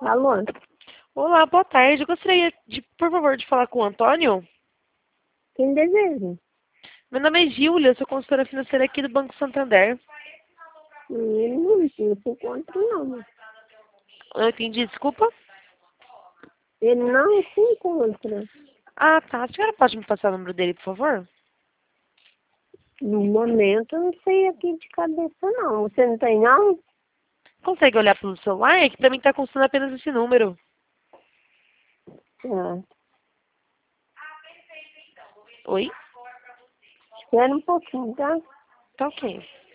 Alô? Olá, boa tarde. Eu gostaria de, por favor, de falar com o Antônio. Quem deseja? Meu nome é Júlia, eu sou consultora financeira aqui do Banco Santander. Ele não se encontra, não. Eu entendi, desculpa. Ele não se encontra. Ah, tá. A senhora pode me passar o número dele, por favor? No momento, eu não sei aqui de cabeça, não. Você não tem, não? Consegue olhar pelo celular? É que pra mim tá constando apenas esse número. Ah, Oi? espera um pouquinho, tá? Tá ok.